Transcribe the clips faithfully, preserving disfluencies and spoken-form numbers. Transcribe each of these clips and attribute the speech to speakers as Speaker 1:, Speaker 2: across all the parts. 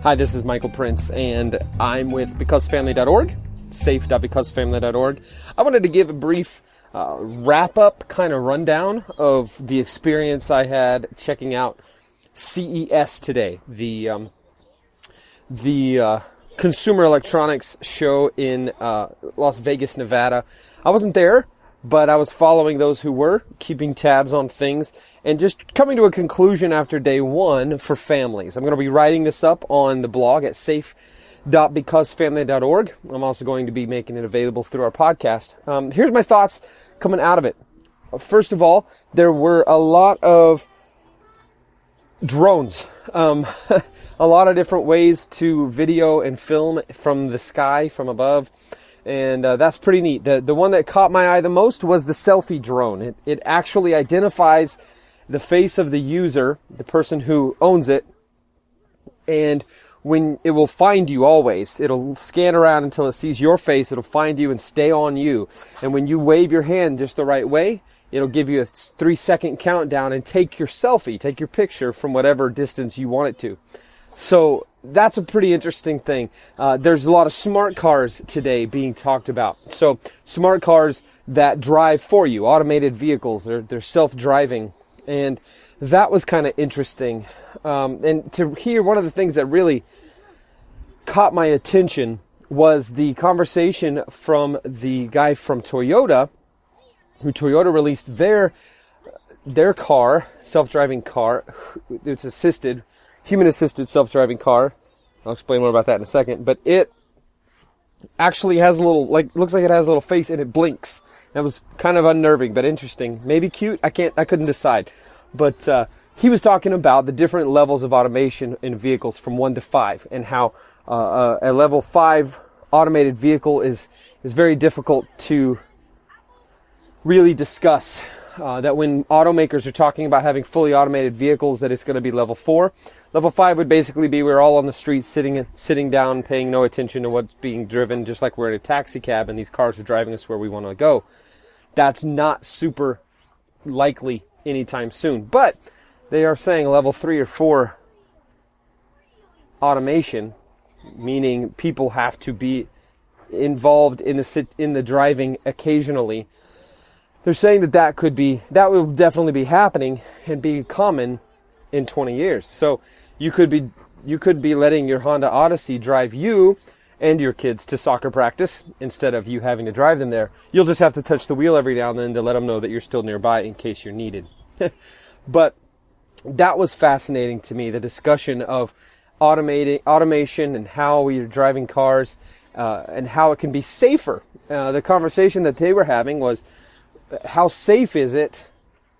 Speaker 1: Hi, this is Michael Prince, and I'm with because family dot org, safe dot because family dot org. I wanted to give a brief uh, wrap-up kind of rundown of the experience I had checking out C E S today, the um, the uh, Consumer Electronics Show in uh, Las Vegas, Nevada. I wasn't there, but I was following those who were, keeping tabs on things, and just coming to a conclusion after day one for families. I'm going to be writing this up on the blog at safe dot because family dot org. I'm also going to be making it available through our podcast. Um, here's my thoughts coming out of it. First of all, there were a lot of drones. Um, a lot of different ways to video and film from the sky, from above. And uh, that's pretty neat. The the one that caught my eye the most was the selfie drone. It it actually identifies the face of the user, the person who owns it, and when it will find you always. It'll scan around until it sees your face. It'll find you and stay on you. And when you wave your hand just the right way, it'll give you a three second countdown and take your selfie, take your picture from whatever distance you want it to. So that's a pretty interesting thing. Uh, there's a lot of smart cars today being talked about. So smart cars that drive for you, automated vehicles, they're, they're self-driving. And that was kind of interesting. Um, and to hear one of the things that really caught my attention was the conversation from the guy from Toyota, who Toyota released their, their car, self-driving car. It's assisted, human-assisted self-driving car. I'll explain more about that in a second. But it actually has a little, like, looks like it has a little face and it blinks. That was kind of unnerving, but interesting. Maybe cute. I can't, I couldn't decide. But uh, he was talking about the different levels of automation in vehicles from one to five, and how uh, a level five automated vehicle is is very difficult to really discuss. Uh, that when automakers are talking about having fully automated vehicles, that it's going to be level four. Level five would basically be we're all on the streets sitting sitting down, paying no attention to what's being driven, just like we're in a taxi cab and these cars are driving us where we want to go. That's not super likely anytime soon. But they are saying level three or four automation, meaning people have to be involved in the sit, in the driving occasionally. They're saying that that could be, that will definitely be happening and be common in twenty years. So you could be, you could be letting your Honda Odyssey drive you and your kids to soccer practice instead of you having to drive them there. You'll just have to touch the wheel every now and then to let them know that you're still nearby in case you're needed. But that was fascinating to me, the discussion of automating, automation and how we are driving cars uh, and how it can be safer. Uh, the conversation that they were having was, how safe is it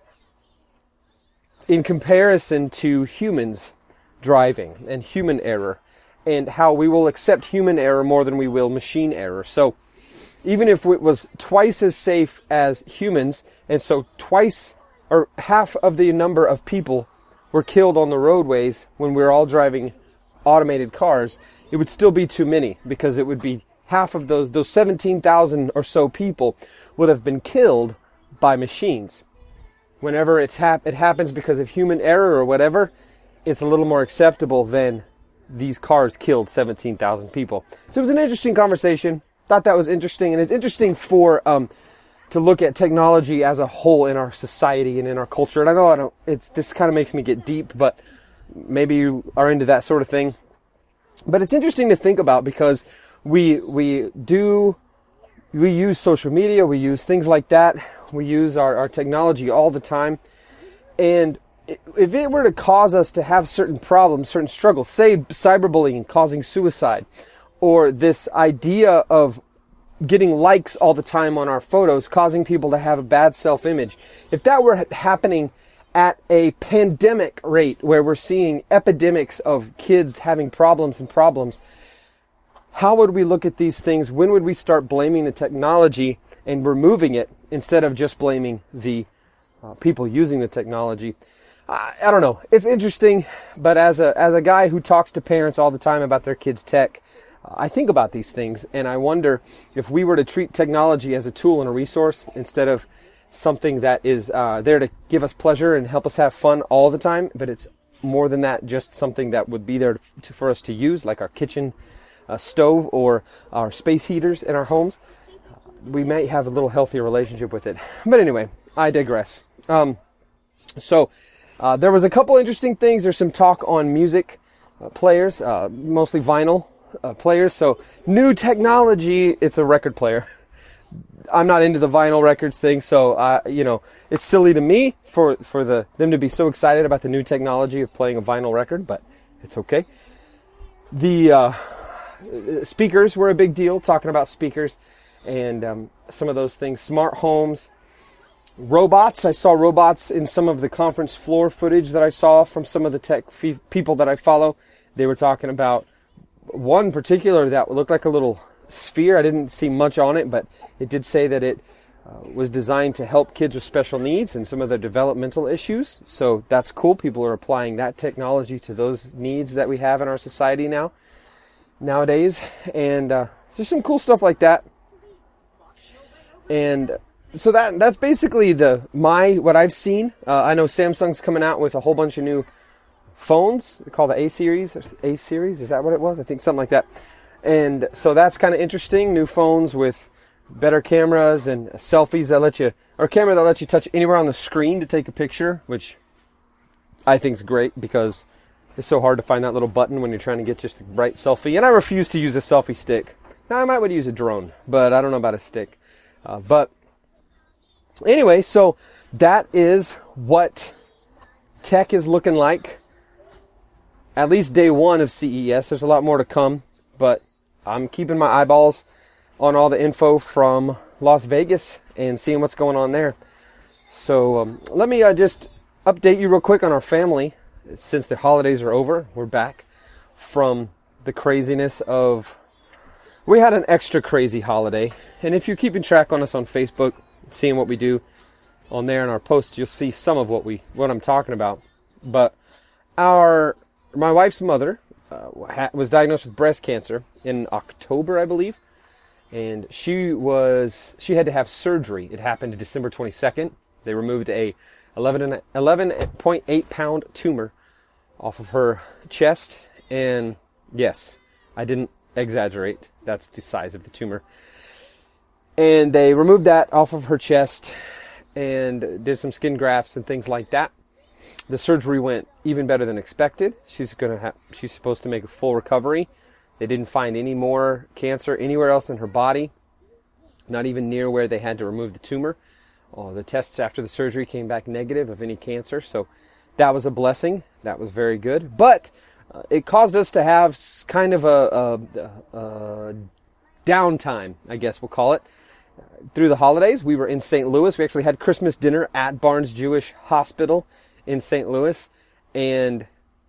Speaker 1: in comparison to humans driving and human error, and how we will accept human error more than we will machine error. So even if it was twice as safe as humans, and so twice or half of the number of people were killed on the roadways when we were all driving automated cars, it would still be too many, because it would be half of those, those seventeen thousand or so people would have been killed by machines. Whenever it's hap- it happens because of human error or whatever, it's a little more acceptable than these cars killed seventeen thousand people. So it was an interesting conversation. Thought that was interesting, and it's interesting for um, to look at technology as a whole in our society and in our culture. And I know I don't. It's this kind of makes me get deep, but maybe you are into that sort of thing. But it's interesting to think about, because we we do we use social media, we use things like that, we use our, our technology all the time, and if it were to cause us to have certain problems, certain struggles, say cyberbullying causing suicide, or this idea of getting likes all the time on our photos causing people to have a bad self-image, if that were happening at a pandemic rate where we're seeing epidemics of kids having problems and problems, how would we look at these things? When would we start blaming the technology and removing it instead of just blaming the uh, people using the technology? I, I don't know. It's interesting, but as a as a guy who talks to parents all the time about their kids' tech, uh, I think about these things, and I wonder if we were to treat technology as a tool and a resource instead of something that is uh, there to give us pleasure and help us have fun all the time, but it's more than that, just something that would be there to, for us to use, like our kitchen uh, stove or our space heaters in our homes, we may have a little healthier relationship with it. But anyway, I digress. Um, so uh, there was a couple interesting things. There's some talk on music uh, players, uh, mostly vinyl uh, players. So new technology, it's a record player. I'm not into the vinyl records thing, so uh, you know, it's silly to me for for the them to be so excited about the new technology of playing a vinyl record, but it's okay. The uh, speakers were a big deal, talking about speakers and um, some of those things. Smart homes, robots. I saw robots in some of the conference floor footage that I saw from some of the tech f- people that I follow. They were talking about one particular that looked like a little sphere. I didn't see much on it, but it did say that it uh, was designed to help kids with special needs and some of their developmental issues. So that's cool. People are applying that technology to those needs that we have in our society now, nowadays. And uh, there's some cool stuff like that. And so that that's basically the my what I've seen. Uh, I know Samsung's coming out with a whole bunch of new phones. They call the A series. A series, is that what it was? I think something like that. And so that's kind of interesting. New phones with better cameras and selfies that let you, or a camera that lets you touch anywhere on the screen to take a picture, which I think is great because it's so hard to find that little button when you're trying to get just the right selfie. And I refuse to use a selfie stick. Now I might would use a drone, but I don't know about a stick. Uh, but anyway, so that is what tech is looking like. At least day one of C E S. There's a lot more to come, but I'm keeping my eyeballs on all the info from Las Vegas and seeing what's going on there. So um, let me uh, just update you real quick on our family. Since the holidays are over, we're back from the craziness of... We had an extra crazy holiday. And if you're keeping track on us on Facebook, seeing what we do on there in our posts, you'll see some of what we what I'm talking about. But our my wife's mother Uh, was diagnosed with breast cancer in October, I believe, and she was she had to have surgery. It happened December twenty-second. They removed a eleven point eight pound tumor off of her chest, and yes, I didn't exaggerate. That's the size of the tumor. And they removed that off of her chest and did some skin grafts and things like that. The surgery went even better than expected. She's gonna have, she's supposed to make a full recovery. They didn't find any more cancer anywhere else in her body, not even near where they had to remove the tumor. Oh, the tests after the surgery came back negative of any cancer, so that was a blessing. That was very good. But uh, it caused us to have kind of a, a, a downtime, I guess we'll call it. Through the holidays, we were in Saint Louis. We actually had Christmas dinner at Barnes Jewish Hospital in Saint Louis, and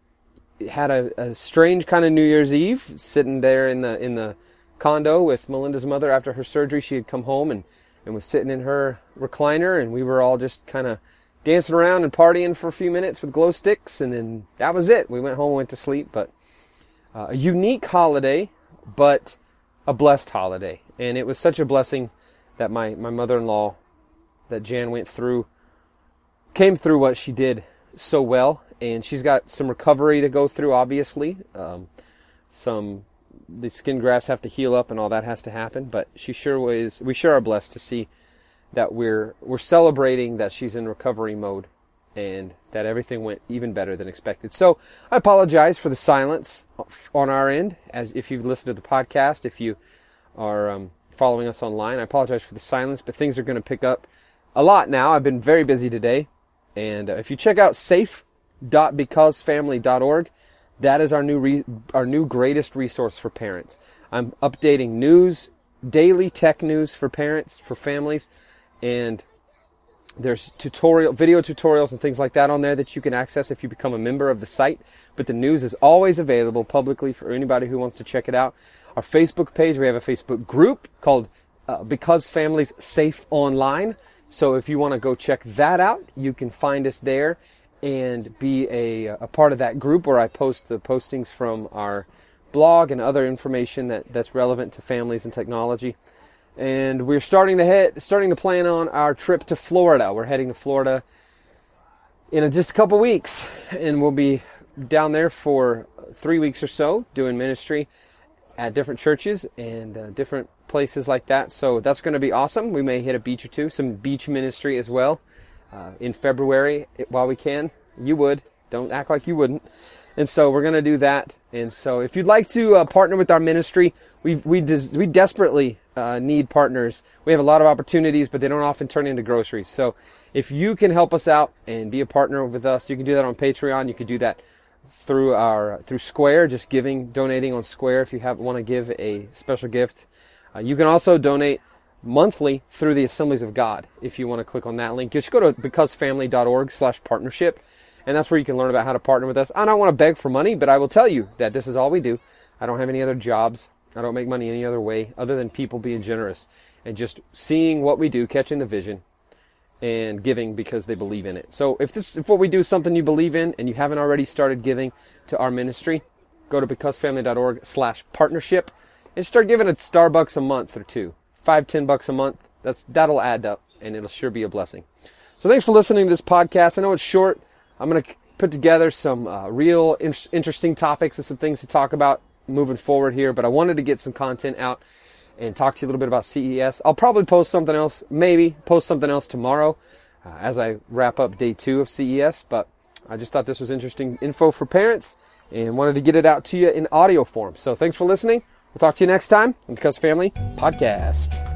Speaker 1: had a, a strange kind of New Year's Eve, sitting there in the in the condo with Melinda's mother after her surgery. She had come home and, and was sitting in her recliner, and we were all just kind of dancing around and partying for a few minutes with glow sticks, and then that was it. We went home and went to sleep. But uh, a unique holiday, but a blessed holiday. And it was such a blessing that my, my mother-in-law, that Jan went through, came through what she did so well, and she's got some recovery to go through, obviously. Um, some the skin grafts have to heal up and all that has to happen, but she sure was we sure are blessed to see that we're we're celebrating that she's in recovery mode and that everything went even better than expected. So I apologize for the silence on our end, as if you've listened to the podcast, if you are um, following us online. I apologize for the silence, but things are going to pick up a lot now. I've been very busy today. And uh, if you check out safe dot because family dot org, that is our new re- our new greatest resource for parents. I'm updating news, daily tech news for parents, for families, and there's tutorial, video tutorials and things like that on there that you can access if you become a member of the site. But the news is always available publicly for anybody who wants to check it out. Our Facebook page, we have a Facebook group called uh, Because Families Safe Online. So if you want to go check that out, you can find us there and be a, a part of that group where I post the postings from our blog and other information that, that's relevant to families and technology. And we're starting to head, starting to plan on our trip to Florida. We're heading to Florida in a, just a couple weeks, and we'll be down there for three weeks or so doing ministry at different churches and uh, different places like that. So that's going to be awesome. We may hit a beach or two, some beach ministry as well uh, in February while we can. You would. Don't act like you wouldn't. And so we're going to do that. And so if you'd like to uh, partner with our ministry, we we des- we desperately uh, need partners. We have a lot of opportunities, but they don't often turn into groceries. So if you can help us out and be a partner with us, you can do that on Patreon. You can do that through our through Square, just giving, donating on Square if you have want to give a special gift. Uh, you can also donate monthly through the Assemblies of God. If you want to click on that link, just go to becausefamily.org slash partnership. And that's where you can learn about how to partner with us. I don't want to beg for money, but I will tell you that this is all we do. I don't have any other jobs. I don't make money any other way other than people being generous and just seeing what we do, catching the vision, and giving because they believe in it. So if this, if what we do is something you believe in and you haven't already started giving to our ministry, go to becausefamily.org slash partnership and start giving a Starbucks a month or two. Five, ten bucks a month. That's that'll add up, and it'll sure be a blessing. So thanks for listening to this podcast. I know it's short. I'm going to put together some uh, real in- interesting topics and some things to talk about moving forward here, but I wanted to get some content out and talk to you a little bit about C E S. I'll probably post something else, maybe post something else tomorrow uh, as I wrap up day two of C E S, but I just thought this was interesting info for parents and wanted to get it out to you in audio form. So thanks for listening. We'll talk to you next time on Because Family Podcast.